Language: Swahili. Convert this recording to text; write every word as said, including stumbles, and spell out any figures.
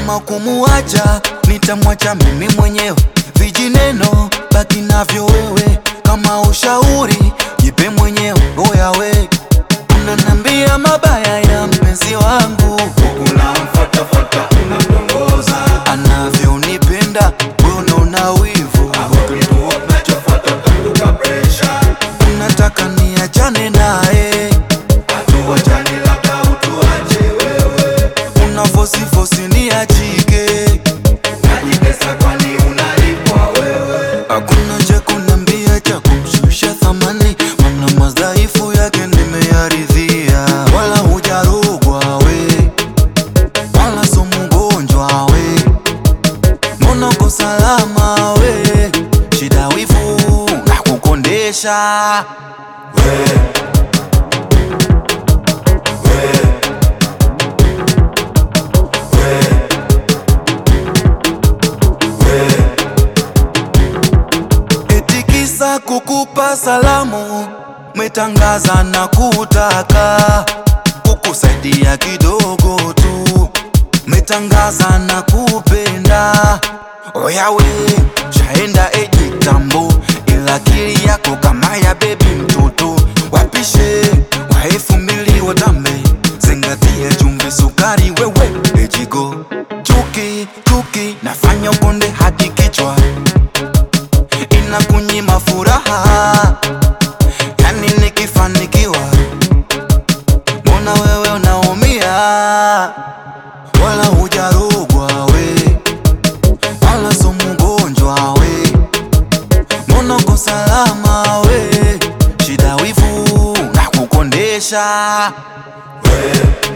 kama kumuacha nitamwacha mimi mwenyewe. Vijineno baki navyo wewe, kama ushauri jipe mwenyewe. Oya we, unanambia mabaya ya mpenzi wangu, unamfuata fuata unamtongoza, anavyonipenda wewe unaona wivu, unachofuata utakuka pressure. Unataka niachane naye, hatuachani labda utuache wewe, unavosi vosi niachike. najitesa kwani unalipwa wewe. Hakuna cha kunambia cha kumshusha thamani, mana madhaifu yake nimeyaridhia. Wala hujarogwa we, wala so mgonjwa we, mbona uko salama we? Shida wivu na kukondesha we, we, we, we. Etikisa kukupa salamu, metangaza na kutaka kukusaidia kidogo tu, metangaza na kupenda. Oya we, shaenda eji tambo, ila akili yako kama ya baby mtoto. Wapishe wa elfu mbili watambe, zingatia chumvi sukari wewe. Ejigo chuki chuki nafanya ukonde hadi kichwa, inakunyima furaha, yani nikifanikiwa mbona wewe unaumia? Wala hujarogwa we, wala so mgonjwa we, mbona uko salama we? Shida wivu na kukondesha We.